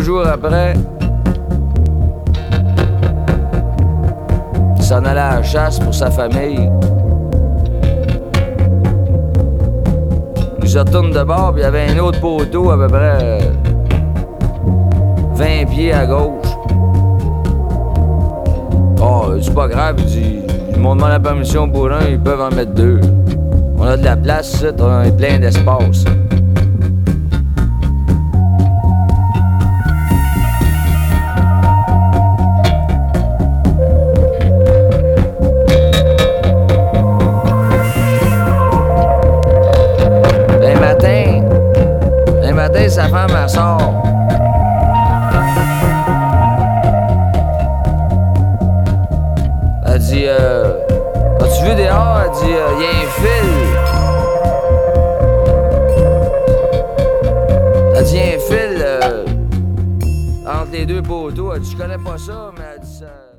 jours après, il s'en allait à la chasse pour sa famille. Il se retourne de bord, puis il y avait un autre poteau à peu près 20 pieds à gauche. Oh, c'est pas grave, il dit, ils m'ont demandé la permission pour un, ils peuvent en mettre deux. On a de la place, ici, on est plein d'espace. Un matin, sa femme, elle sort. Elle dit, as-tu vu dehors? Elle dit, y a un fil. Elle dit, y a un fil entre les deux poteaux. Elle dit, je connais pas ça, mais elle dit ça.